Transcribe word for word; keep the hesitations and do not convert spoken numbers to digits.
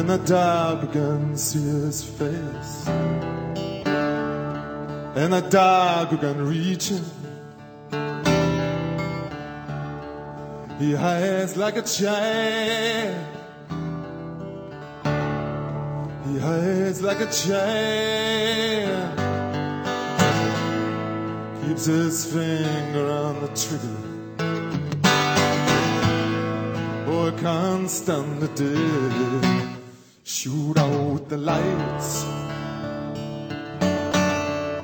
And the dog can see his face, and the dog can reach him. He hides like a child, he hides like a child, keeps his finger on the trigger. Boy can't stand the day. Shoot out the lights,